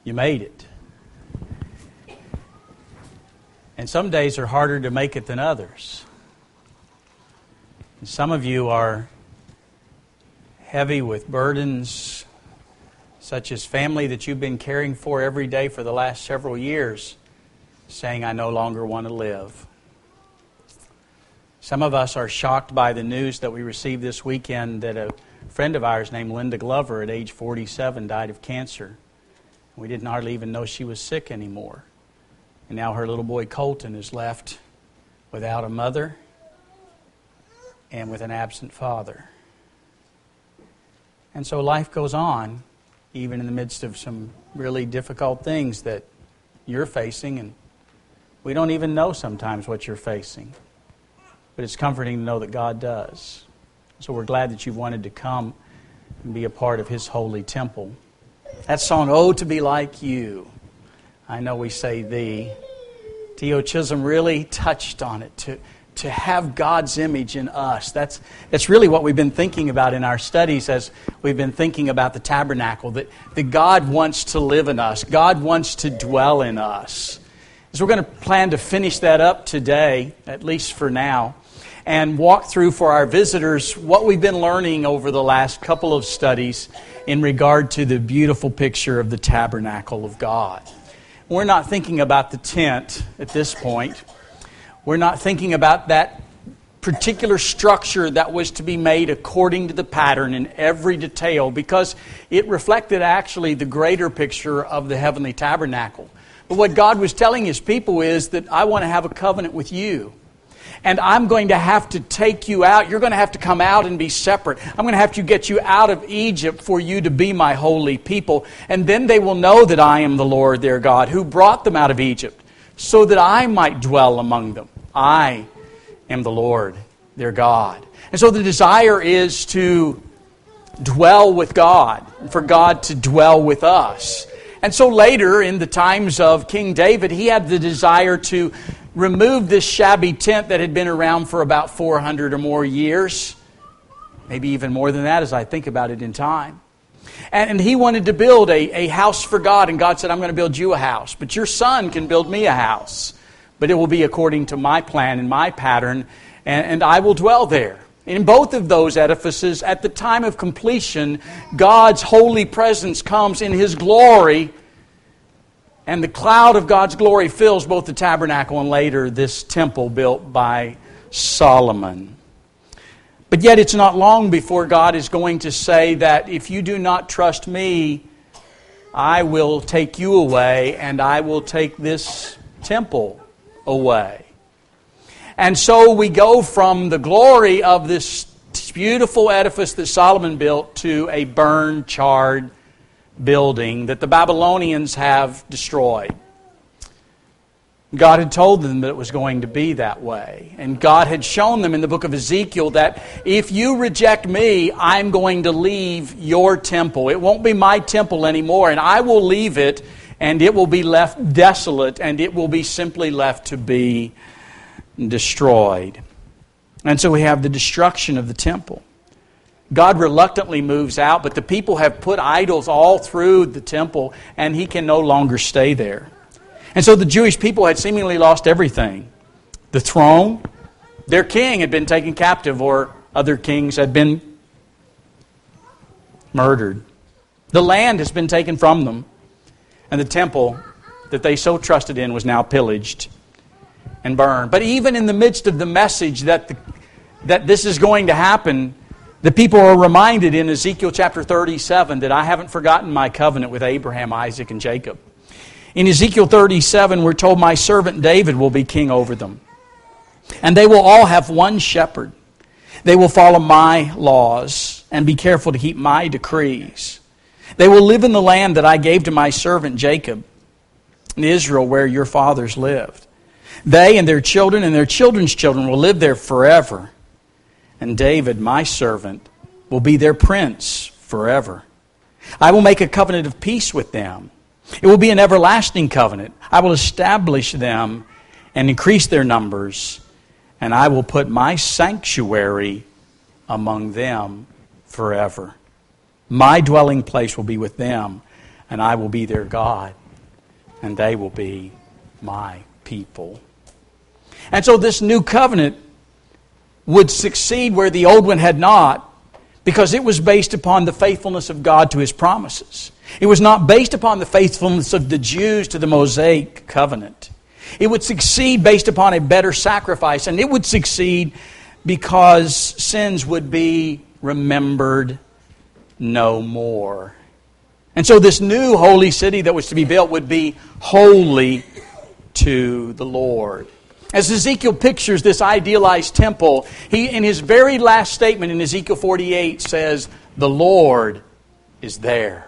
You made it. And some days are harder to make it than others. And some of you are heavy with burdens such as family that you've been caring for every day for the last several years, saying, I no longer want to live. Some of us are shocked by the news that we received this weekend that a friend of ours named Linda Glover at age 47 died of cancer. We didn't hardly even know she was sick anymore. And now her little boy Colton is left without a mother and with an absent father. And so life goes on, even in the midst of some really difficult things that you're facing, and we don't even know sometimes what you're facing. But it's comforting to know that God does. So we're glad that you've wanted to come and be a part of His holy temple. That song, Oh, to be like you. I know we say thee. T.O. Chisholm really touched on it, to have God's image in us. That's really what we've been thinking about in our studies as we've been thinking about the tabernacle, that God wants to live in us. God wants to dwell in us. So we're going to plan to finish that up today, at least for now, and walk through for our visitors what we've been learning over the last couple of studies in regard to the beautiful picture of the tabernacle of God. We're not thinking about the tent at this point. We're not thinking about that particular structure that was to be made according to the pattern in every detail, because it reflected actually the greater picture of the heavenly tabernacle. But what God was telling His people is that I want to have a covenant with you. And I'm going to have to take you out. You're going to have to come out and be separate. I'm going to have to get you out of Egypt for you to be my holy people. And then they will know that I am the Lord their God, who brought them out of Egypt, so that I might dwell among them. I am the Lord their God. And so the desire is to dwell with God, and for God to dwell with us. And so later, in the times of King David, he had the desire to remove this shabby tent that had been around for about 400 or more years. Maybe even more than that as I think about it in time. And he wanted to build a house for God. And God said, I'm going to build you a house. But your son can build me a house. But it will be according to my plan and my pattern. And I will dwell there. In both of those edifices, at the time of completion, God's holy presence comes in His glory. And the cloud of God's glory fills both the tabernacle and later this temple built by Solomon. But yet it's not long before God is going to say that if you do not trust me, I will take you away and I will take this temple away. And so we go from the glory of this beautiful edifice that Solomon built to a burned, charred building that the Babylonians have destroyed. God had told them that it was going to be that way. And God had shown them in the book of Ezekiel that if you reject me, I'm going to leave your temple. It won't be my temple anymore, and I will leave it, and it will be left desolate, and it will be simply left to be destroyed. And so we have the destruction of the temple. God reluctantly moves out, but the people have put idols all through the temple, and He can no longer stay there. And so the Jewish people had seemingly lost everything. The throne, their king had been taken captive, or other kings had been murdered. The land has been taken from them, and the temple that they so trusted in was now pillaged and burned. But even in the midst of the message that this is going to happen, the people are reminded in Ezekiel chapter 37 that I haven't forgotten my covenant with Abraham, Isaac, and Jacob. In Ezekiel 37, we're told my servant David will be king over them. And they will all have one shepherd. They will follow my laws and be careful to keep my decrees. They will live in the land that I gave to my servant Jacob, in Israel, where your fathers lived. They and their children and their children's children will live there forever. And David, my servant, will be their prince forever. I will make a covenant of peace with them. It will be an everlasting covenant. I will establish them and increase their numbers, and I will put my sanctuary among them forever. My dwelling place will be with them, and I will be their God, and they will be my people. And so this new covenant would succeed where the old one had not, because it was based upon the faithfulness of God to His promises. It was not based upon the faithfulness of the Jews to the Mosaic covenant. It would succeed based upon a better sacrifice, and it would succeed because sins would be remembered no more. And so this new holy city that was to be built would be holy to the Lord. As Ezekiel pictures this idealized temple, he, in his very last statement in Ezekiel 48, says, "The Lord is there."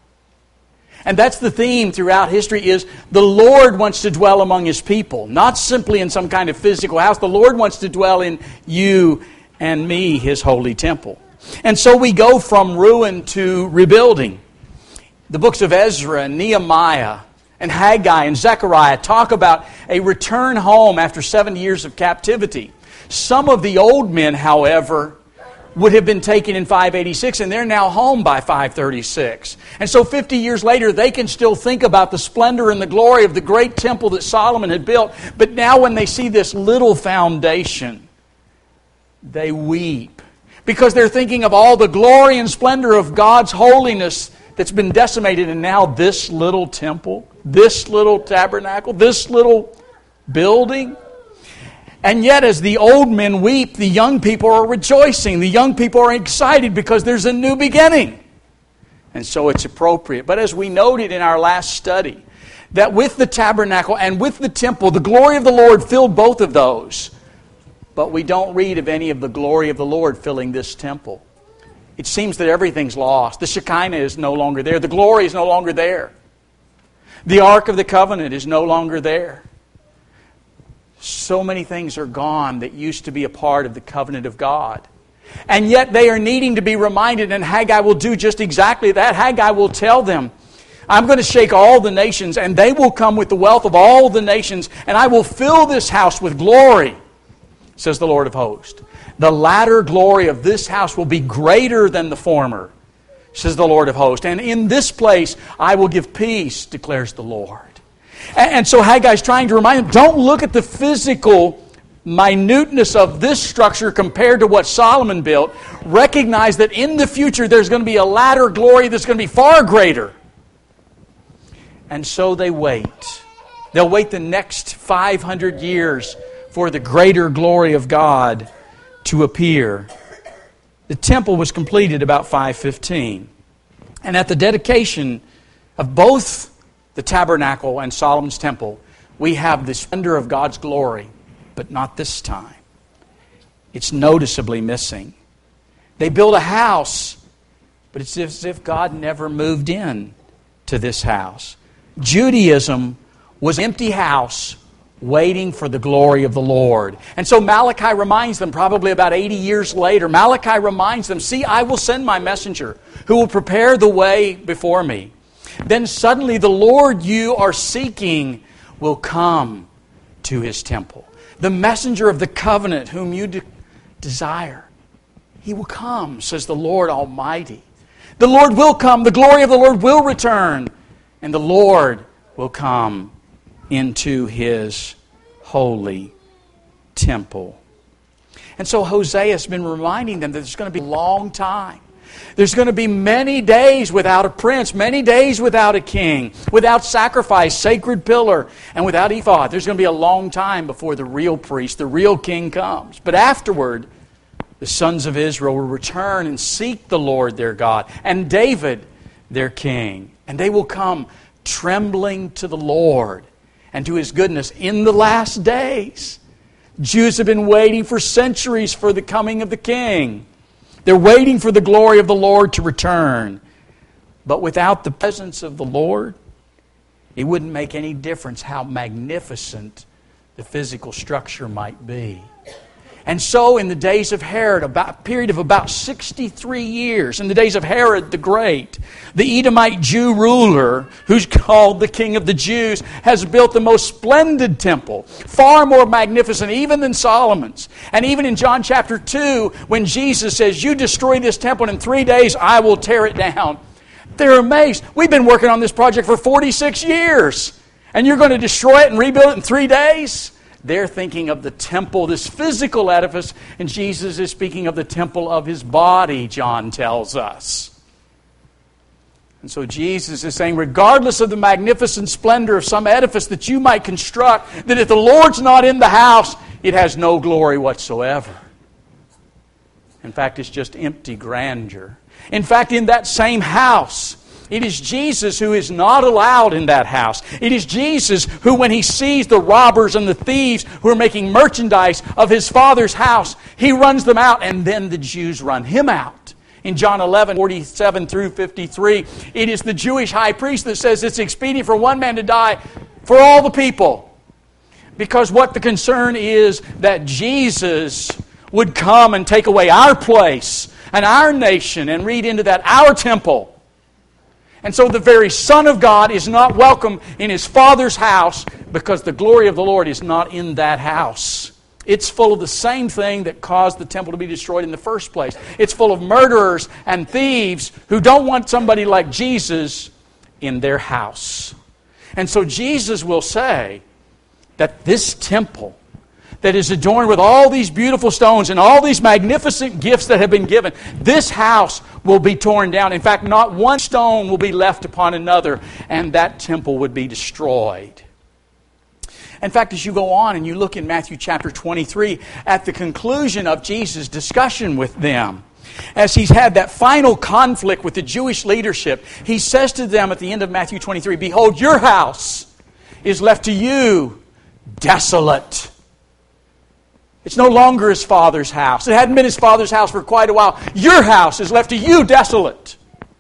And that's the theme throughout history, is the Lord wants to dwell among His people. Not simply in some kind of physical house. The Lord wants to dwell in you and me, His holy temple. And so we go from ruin to rebuilding. The books of Ezra and Nehemiah and Haggai and Zechariah talk about a return home after 70 years of captivity. Some of the old men, however, would have been taken in 586, and they're now home by 536. And so 50 years later, they can still think about the splendor and the glory of the great temple that Solomon had built. But now when they see this little foundation, they weep, because they're thinking of all the glory and splendor of God's holiness that's been decimated, and now this little temple, this little tabernacle, this little building. And yet as the old men weep, the young people are rejoicing. The young people are excited because there's a new beginning. And so it's appropriate. But as we noted in our last study, that with the tabernacle and with the temple, the glory of the Lord filled both of those. But we don't read of any of the glory of the Lord filling this temple. It seems that everything's lost. The Shekinah is no longer there. The glory is no longer there. The Ark of the Covenant is no longer there. So many things are gone that used to be a part of the covenant of God. And yet they are needing to be reminded, and Haggai will do just exactly that. Haggai will tell them, I'm going to shake all the nations, and they will come with the wealth of all the nations, and I will fill this house with glory, says the Lord of hosts. The latter glory of this house will be greater than the former, says the Lord of hosts. And in this place I will give peace, declares the Lord. And so Haggai's trying to remind them, don't look at the physical minuteness of this structure compared to what Solomon built. Recognize that in the future there's going to be a latter glory that's going to be far greater. And so they wait. They'll wait the next 500 years for the greater glory of God to appear. The temple was completed about 515. And at the dedication of both the tabernacle and Solomon's temple, we have the splendor of God's glory, but not this time. It's noticeably missing. They build a house, but it's as if God never moved in to this house. Judaism was an empty house waiting for the glory of the Lord. And so Malachi reminds them, probably about 80 years later, Malachi reminds them, see, I will send my messenger who will prepare the way before me. Then suddenly the Lord you are seeking will come to His temple. The messenger of the covenant whom you desire. He will come, says the Lord Almighty. The Lord will come. The glory of the Lord will return. And the Lord will come into His holy temple. And so Hosea has been reminding them that there's going to be a long time. There's going to be many days without a prince, many days without a king, without sacrifice, sacred pillar, and without ephod. There's going to be a long time before the real priest, the real king comes. But afterward, the sons of Israel will return and seek the Lord their God and David their king. And they will come trembling to the Lord and to His goodness in the last days. Jews have been waiting for centuries for the coming of the king. They're waiting for the glory of the Lord to return. But without the presence of the Lord, it wouldn't make any difference how magnificent the physical structure might be. And so in the days of Herod, a period of about 63 years, in the days of Herod the Great, the Edomite Jew ruler, who's called the King of the Jews, has built the most splendid temple, far more magnificent even than Solomon's. And even in John chapter 2, when Jesus says, you destroy this temple and in 3 days I will tear it down, They're amazed. We've been working on this project for 46 years, and you're going to destroy it and rebuild it in 3 days? They're thinking of the temple, this physical edifice, and Jesus is speaking of the temple of His body, John tells us. And so Jesus is saying, regardless of the magnificent splendor of some edifice that you might construct, that if the Lord's not in the house, it has no glory whatsoever. In fact, it's just empty grandeur. In fact, in that same house, it is Jesus who is not allowed in that house. It is Jesus who, when He sees the robbers and the thieves who are making merchandise of His Father's house, He runs them out, and then the Jews run Him out. In John 11, 47 through 53, it is the Jewish high priest that says it's expedient for one man to die for all the people. Because what the concern is that Jesus would come and take away our place and our nation and read into that our temple. And so the very Son of God is not welcome in His Father's house because the glory of the Lord is not in that house. It's full of the same thing that caused the temple to be destroyed in the first place. It's full of murderers and thieves who don't want somebody like Jesus in their house. And so Jesus will say that this temple that is adorned with all these beautiful stones and all these magnificent gifts that have been given, this house will be torn down. In fact, not one stone will be left upon another, and that temple would be destroyed. In fact, as you go on and you look in Matthew chapter 23, at the conclusion of Jesus' discussion with them, as He's had that final conflict with the Jewish leadership, He says to them at the end of Matthew 23, "Behold, your house is left to you desolate." It's no longer His Father's house. It hadn't been His Father's house for quite a while. Your house is left to you desolate.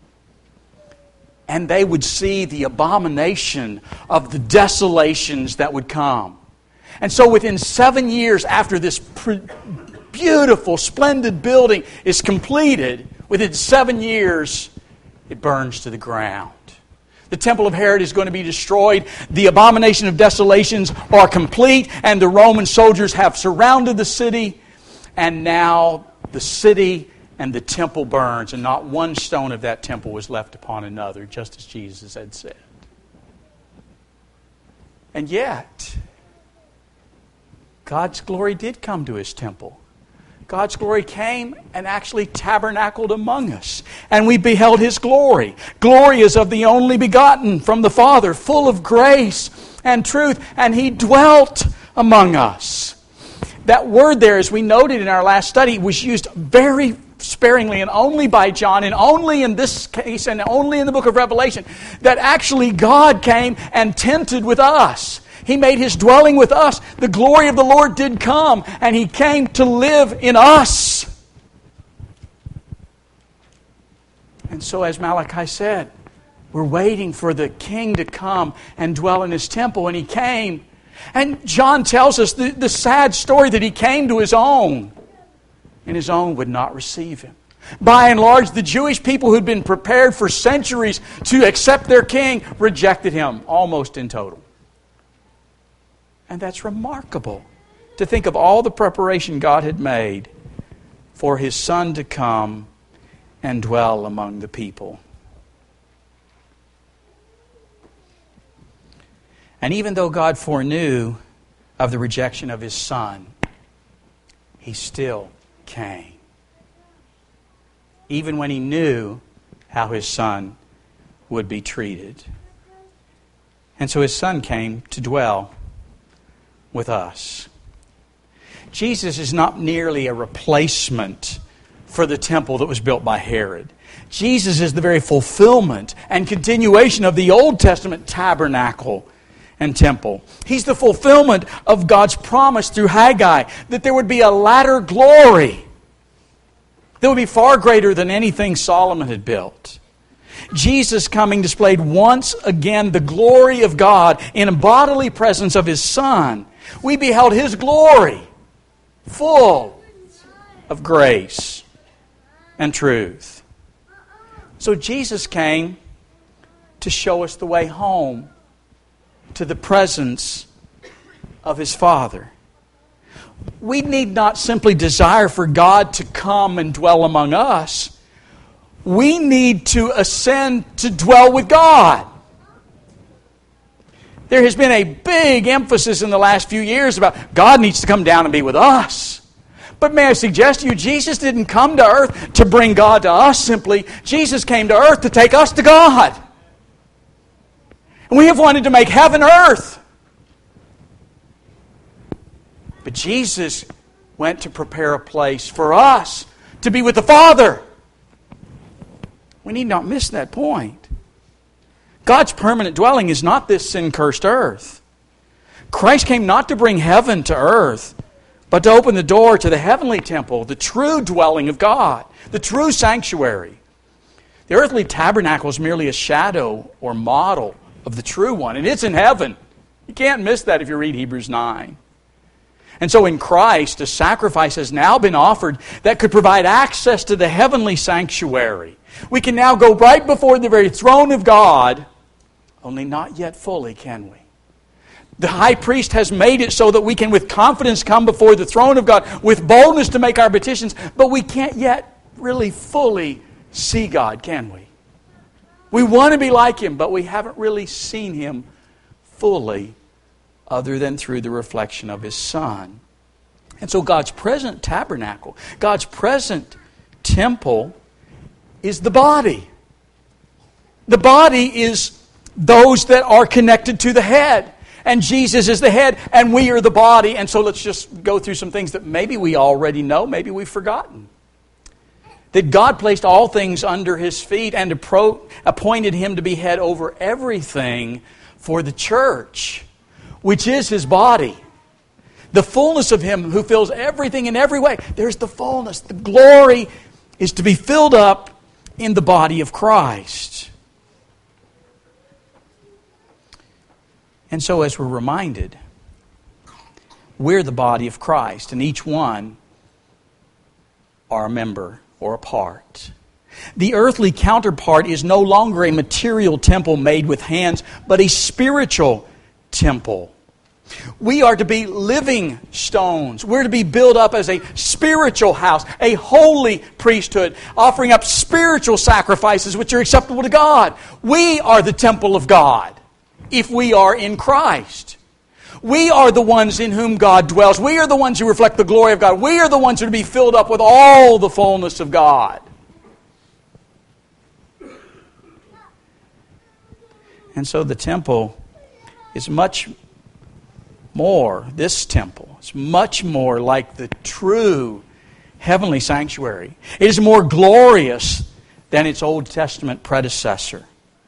And they would see the abomination of the desolations that would come. And so within 7 years after this beautiful, splendid building is completed, within 7 years, it burns to the ground. The temple of Herod is going to be destroyed. The abomination of desolations are complete, and the Roman soldiers have surrounded the city. And now the city and the temple burns, and not one stone of that temple was left upon another, just as Jesus had said. And yet, God's glory did come to His temple. God's glory came and actually tabernacled among us. And we beheld His glory. Glory is of the only begotten from the Father, full of grace and truth. And He dwelt among us. That word there, as we noted in our last study, was used very sparingly and only by John, and only in this case and only in the book of Revelation, that actually God came and tented with us. He made His dwelling with us. The glory of the Lord did come, and He came to live in us. And so, as Malachi said, we're waiting for the King to come and dwell in His temple, and He came. And John tells us the sad story that He came to His own, and His own would not receive Him. By and large, the Jewish people who'd been prepared for centuries to accept their King rejected Him almost in total. And that's remarkable, to think of all the preparation God had made for His Son to come and dwell among the people. And even though God foreknew of the rejection of His Son, He still came. Even when He knew how His Son would be treated. And so His Son came to dwell with us. Jesus is not merely a replacement for the temple that was built by Herod. Jesus is the very fulfillment and continuation of the Old Testament tabernacle and temple. He's the fulfillment of God's promise through Haggai that there would be a latter glory that would be far greater than anything Solomon had built. Jesus coming displayed once again the glory of God in a bodily presence of His Son. We beheld His glory, full of grace and truth. So Jesus came to show us the way home to the presence of His Father. We need not simply desire for God to come and dwell among us. We need to ascend to dwell with God. There has been a big emphasis in the last few years about God needs to come down and be with us. But may I suggest to you, Jesus didn't come to earth to bring God to us simply. Jesus came to earth to take us to God. And we have wanted to make heaven earth. But Jesus went to prepare a place for us to be with the Father. We need not miss that point. God's permanent dwelling is not this sin-cursed earth. Christ came not to bring heaven to earth, but to open the door to the heavenly temple, the true dwelling of God, the true sanctuary. The earthly tabernacle is merely a shadow or model of the true one, and it's in heaven. You can't miss that if you read Hebrews 9. And so in Christ, a sacrifice has now been offered that could provide access to the heavenly sanctuary. We can now go right before the very throne of God, only not yet fully, can we? The high priest has made it so that we can with confidence come before the throne of God with boldness to make our petitions, but we can't yet really fully see God, can we? We want to be like Him, but we haven't really seen Him fully other than through the reflection of His Son. And so God's present tabernacle, God's present temple is the body. The body is those that are connected to the head. And Jesus is the head, and we are the body. And so let's just go through some things that maybe we already know, maybe we've forgotten. That God placed all things under His feet and appointed Him to be head over everything for the church, which is His body. The fullness of Him who fills everything in every way. There's the fullness. The glory is to be filled up in the body of Christ. And so as we're reminded, we're the body of Christ, and each one are a member or a part. The earthly counterpart is no longer a material temple made with hands, but a spiritual temple. We are to be living stones. We're to be built up as a spiritual house, a holy priesthood, offering up spiritual sacrifices which are acceptable to God. We are the temple of God if we are in Christ. We are the ones in whom God dwells. We are the ones who reflect the glory of God. We are the ones who are to be filled up with all the fullness of God. And so the temple is much more, this temple is much more like the true heavenly sanctuary. It is more glorious than its Old Testament predecessor.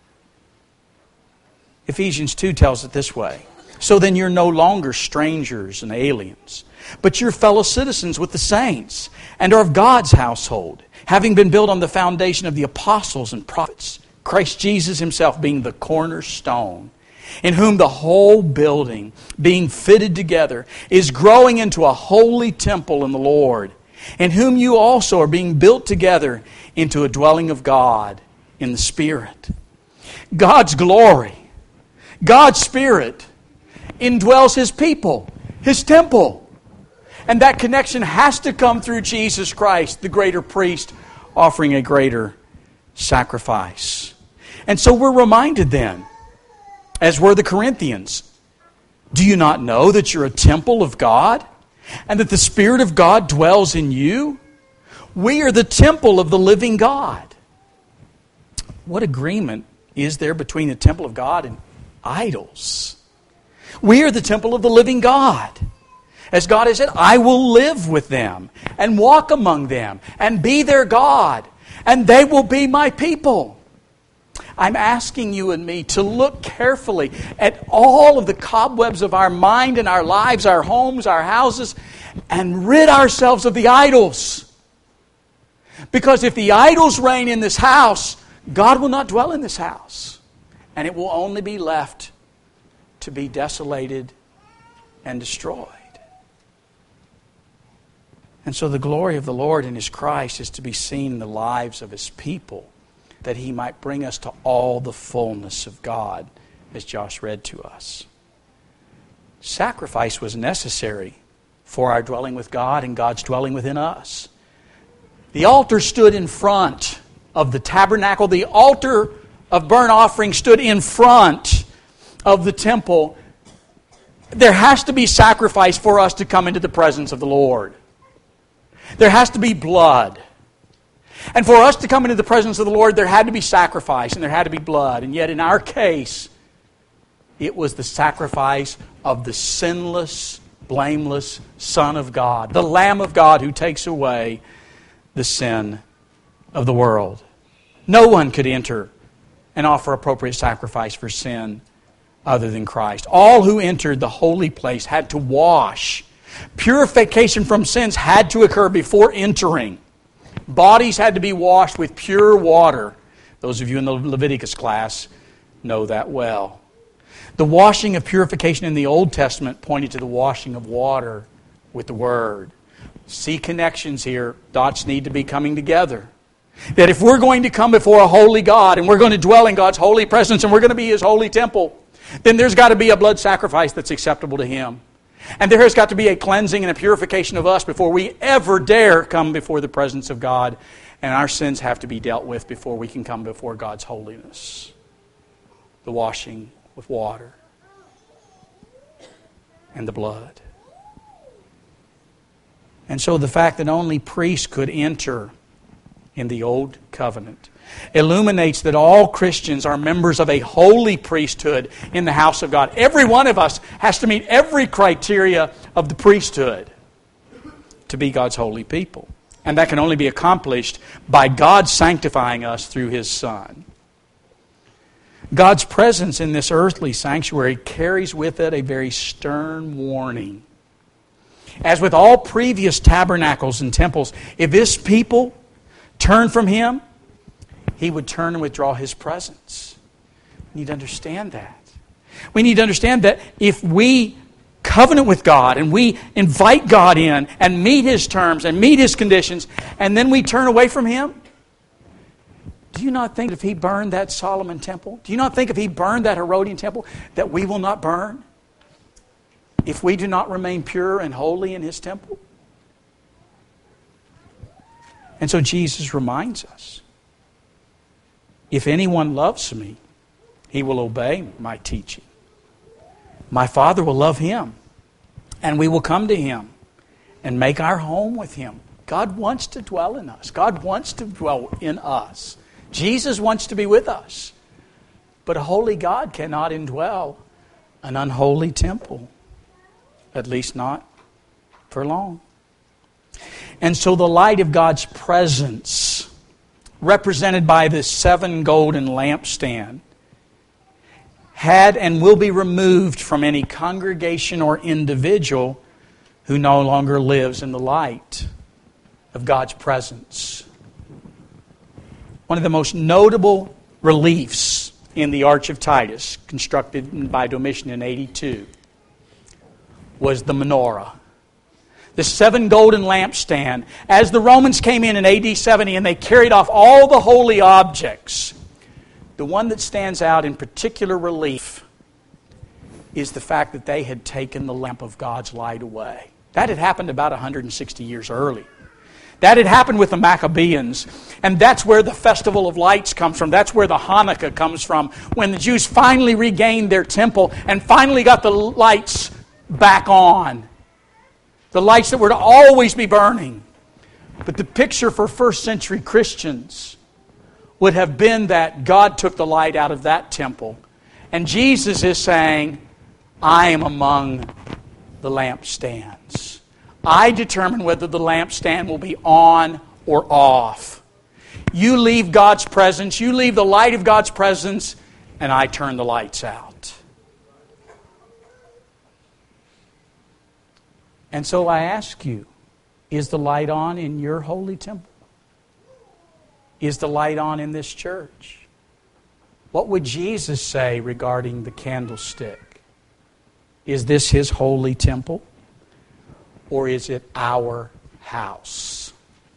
Ephesians 2 tells it this way. So then you're no longer strangers and aliens, but you're fellow citizens with the saints and are of God's household, having been built on the foundation of the apostles and prophets, Christ Jesus Himself being the cornerstone, in whom the whole building, being fitted together, is growing into a holy temple in the Lord, in whom you also are being built together into a dwelling of God in the Spirit. God's glory, God's Spirit indwells His people, His temple. And that connection has to come through Jesus Christ, the greater priest, offering a greater sacrifice. And so we're reminded then, as were the Corinthians, do you not know that you're a temple of God and that the Spirit of God dwells in you? We are the temple of the living God. What agreement is there between the temple of God and idols? We are the temple of the living God. As God has said, I will live with them and walk among them and be their God, and they will be my people. I'm asking you and me to look carefully at all of the cobwebs of our mind and our lives, our homes, our houses, and rid ourselves of the idols. Because if the idols reign in this house, God will not dwell in this house. And it will only be left to be desolated and destroyed. And so the glory of the Lord in His Christ is to be seen in the lives of His people, that He might bring us to all the fullness of God, as Josh read to us. Sacrifice was necessary for our dwelling with God and God's dwelling within us. The altar stood in front of the tabernacle. The altar of burnt offering stood in front of the temple. There has to be sacrifice for us to come into the presence of the Lord. There has to be blood. And for us to come into the presence of the Lord, there had to be sacrifice and there had to be blood. And yet in our case, it was the sacrifice of the sinless, blameless Son of God, the Lamb of God who takes away the sin of the world. No one could enter and offer appropriate sacrifice for sin other than Christ. All who entered the holy place had to wash. Purification from sins had to occur before entering. Bodies had to be washed with pure water. Those of you in the Leviticus class know that well. The washing of purification in the Old Testament pointed to the washing of water with the Word. See connections here. Dots need to be coming together. That if we're going to come before a holy God and we're going to dwell in God's holy presence and we're going to be His holy temple, then there's got to be a blood sacrifice that's acceptable to Him. And there has got to be a cleansing and a purification of us before we ever dare come before the presence of God. And our sins have to be dealt with before we can come before God's holiness. The washing with water and the blood. And so the fact that only priests could enter in the Old Covenant illuminates that all Christians are members of a holy priesthood in the house of God. Every one of us has to meet every criteria of the priesthood to be God's holy people. And that can only be accomplished by God sanctifying us through His Son. God's presence in this earthly sanctuary carries with it a very stern warning. As with all previous tabernacles and temples, if this people turn from Him, He would turn and withdraw His presence. We need to understand that. We need to understand that if we covenant with God and we invite God in and meet His terms and meet His conditions, and then we turn away from Him, do you not think if He burned that Solomon temple, do you not think if He burned that Herodian temple, that we will not burn if we do not remain pure and holy in His temple? And so Jesus reminds us, if anyone loves me, he will obey my teaching. My Father will love him, and we will come to him and make our home with him. God wants to dwell in us. God wants to dwell in us. Jesus wants to be with us. But a holy God cannot indwell an unholy temple, at least not for long. And so the light of God's presence, represented by this 7 golden lampstand, had and will be removed from any congregation or individual who no longer lives in the light of God's presence. One of the most notable reliefs in the Arch of Titus, constructed by Domitian in 82, was the menorah. The 7 golden lampstand. As the Romans came in AD 70 and they carried off all the holy objects, the one that stands out in particular relief is the fact that they had taken the lamp of God's light away. That had happened about 160 years early. That had happened with the Maccabees. And that's where the Festival of Lights comes from. That's where the Hanukkah comes from. When the Jews finally regained their temple and finally got the lights back on. The lights that were to always be burning. But the picture for first century Christians would have been that God took the light out of that temple. And Jesus is saying, I am among the lampstands. I determine whether the lampstand will be on or off. You leave God's presence, you leave the light of God's presence, and I turn the lights out. And so I ask you, is the light on in your holy temple? Is the light on in this church? What would Jesus say regarding the candlestick? Is this His holy temple? Or is it our house?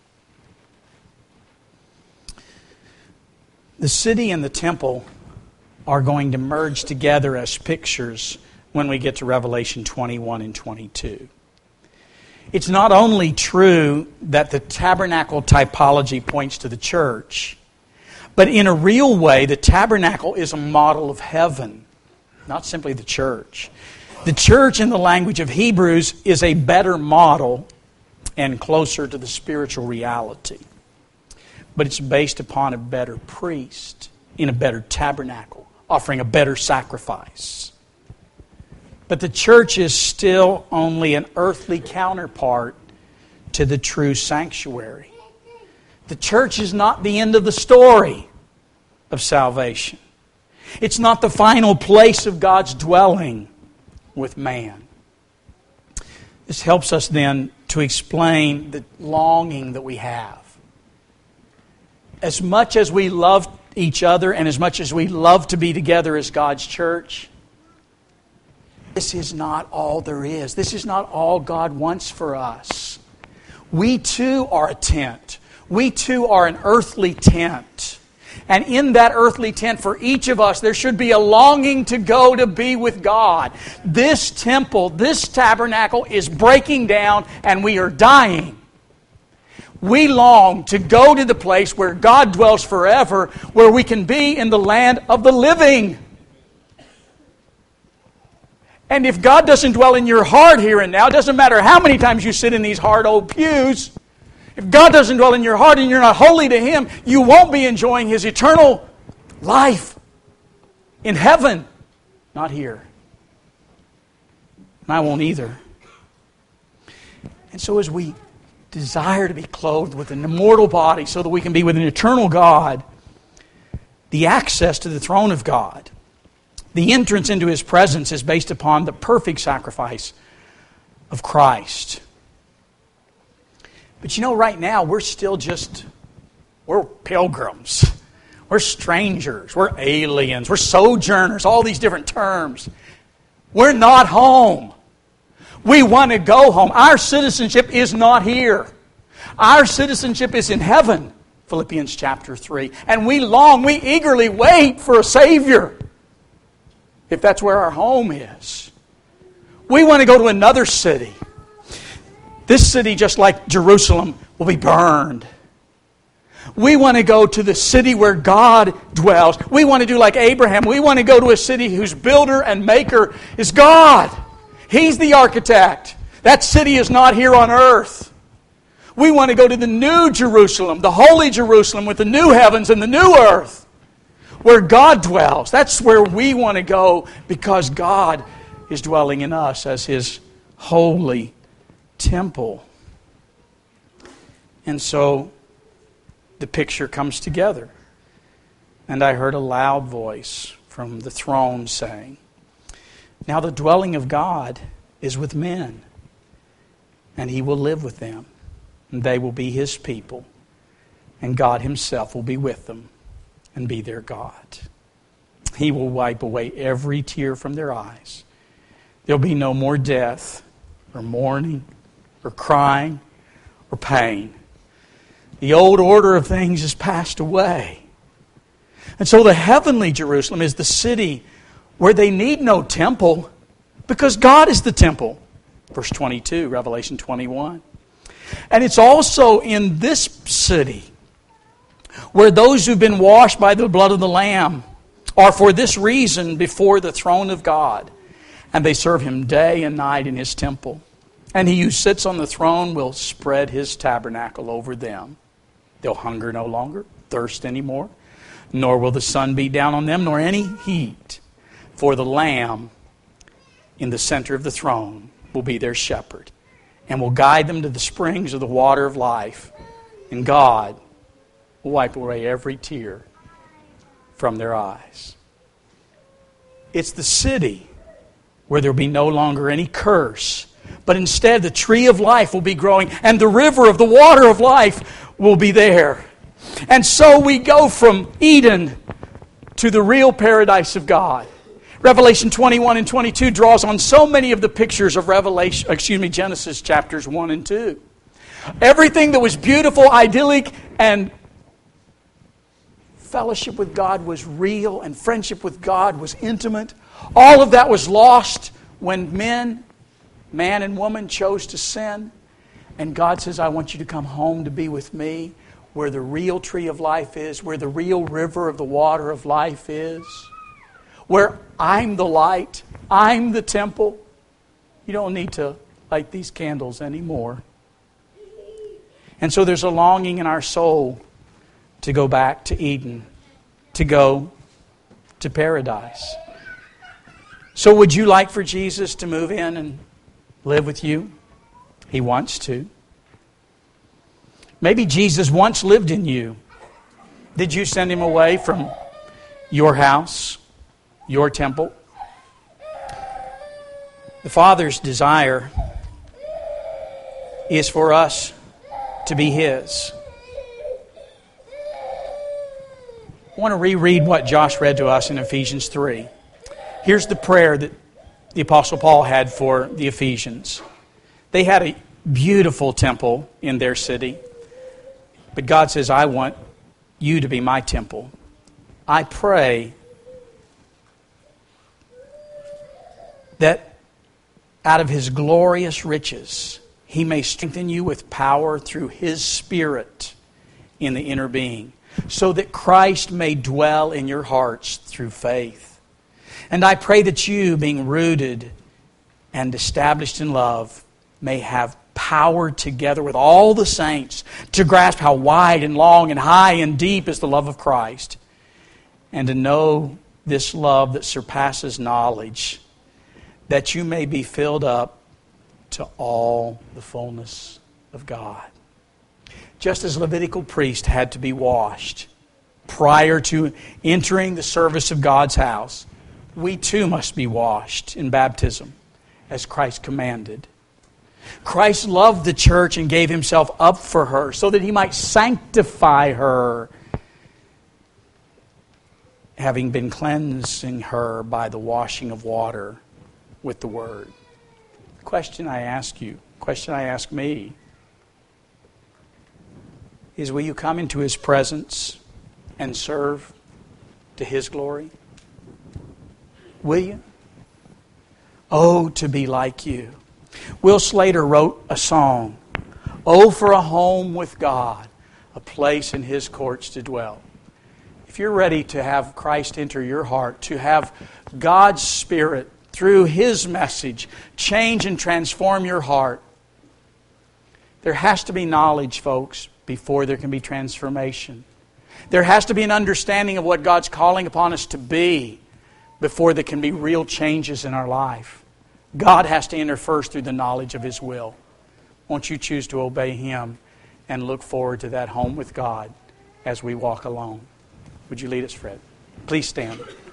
The city and the temple are going to merge together as pictures when we get to Revelation 21 and 22. It's not only true that the tabernacle typology points to the church, But in a real way, the tabernacle is a model of heaven, not simply the church. The church, in the language of Hebrews, is a better model and closer to the spiritual reality. But it's based upon a better priest in a better tabernacle, offering a better sacrifice. But the church is still only an earthly counterpart to the true sanctuary. The church is not the end of the story of salvation. It's not the final place of God's dwelling with man. This helps us then to explain the longing that we have. As much as we love each other and as much as we love to be together as God's church, this is not all there is. This is not all God wants for us. We too are a tent. We too are an earthly tent. And in that earthly tent, for each of us, there should be a longing to go to be with God. This temple, this tabernacle is breaking down and we are dying. We long to go to the place where God dwells forever, where we can be in the land of the living. And if God doesn't dwell in your heart here and now, it doesn't matter how many times you sit in these hard old pews, if God doesn't dwell in your heart and you're not holy to Him, you won't be enjoying His eternal life in heaven. Not here. And I won't either. And so as we desire to be clothed with an immortal body so that we can be with an eternal God, the access to the throne of God, the entrance into His presence is based upon the perfect sacrifice of Christ. But you know, right now, we're pilgrims. We're strangers. We're aliens. We're sojourners. All these different terms. We're not home. We want to go home. Our citizenship is not here. Our citizenship is in heaven, Philippians chapter 3. And we eagerly wait for a Savior, if that's where our home is. We want to go to another city. This city, just like Jerusalem, will be burned. We want to go to the city where God dwells. We want to do like Abraham. We want to go to a city whose builder and maker is God. He's the architect. That city is not here on earth. We want to go to the new Jerusalem, the holy Jerusalem with the new heavens and the new earth, where God dwells. That's where we want to go because God is dwelling in us as His holy temple. And so the picture comes together. And I heard a loud voice from the throne saying, "Now the dwelling of God is with men, and He will live with them, and they will be His people, and God Himself will be with them and be their God. He will wipe away every tear from their eyes. There'll be no more death, or mourning, or crying, or pain. The old order of things has passed away." And so the heavenly Jerusalem is the city where they need no temple because God is the temple. Verse 22, Revelation 21. And it's also in this city where those who've been washed by the blood of the Lamb are for this reason before the throne of God. And they serve Him day and night in His temple. And He who sits on the throne will spread His tabernacle over them. They'll hunger no longer, thirst anymore, nor will the sun beat down on them, nor any heat. For the Lamb in the center of the throne will be their shepherd and will guide them to the springs of the water of life. And God will wipe away every tear from their eyes. It's the city where there will be no longer any curse, but instead the tree of life will be growing and the river of the water of life will be there. And so we go from Eden to the real paradise of God. Revelation 21 and 22 draws on so many of the pictures of Genesis chapters 1 and 2. Everything that was beautiful, idyllic, and fellowship with God was real, and friendship with God was intimate. All of that was lost when man and woman chose to sin. And God says, "I want you to come home to be with me, where the real tree of life is, where the real river of the water of life is, where I'm the light, I'm the temple. You don't need to light these candles anymore. And so there's a longing in our soul to go back to Eden, to go to paradise. So would you like for Jesus to move in and live with you? He wants to. Maybe Jesus once lived in you. Did you send Him away from your house, your temple? The Father's desire is for us to be His. I want to reread what Josh read to us in Ephesians 3. Here's the prayer that the Apostle Paul had for the Ephesians. They had a beautiful temple in their city. But God says, I want you to be my temple. I pray that out of His glorious riches, He may strengthen you with power through His Spirit in the inner being, so that Christ may dwell in your hearts through faith. And I pray that you, being rooted and established in love, may have power together with all the saints to grasp how wide and long and high and deep is the love of Christ, and to know this love that surpasses knowledge, that you may be filled up to all the fullness of God. Just as Levitical priest had to be washed prior to entering the service of God's house, we too must be washed in baptism as Christ commanded. Christ loved the church and gave Himself up for her so that He might sanctify her, having been cleansing her by the washing of water with the Word. The question I ask you, the question I ask me, is will you come into His presence and serve to His glory? Will you? Oh, to be like you. Will Slater wrote a song, Oh, for a home with God, a place in His courts to dwell. If you're ready to have Christ enter your heart, to have God's Spirit through His message change and transform your heart, there has to be knowledge, folks, before there can be transformation. There has to be an understanding of what God's calling upon us to be before there can be real changes in our life. God has to enter first through the knowledge of His will. Won't you choose to obey Him and look forward to that home with God as we walk along? Would you lead us, Fred? Please stand.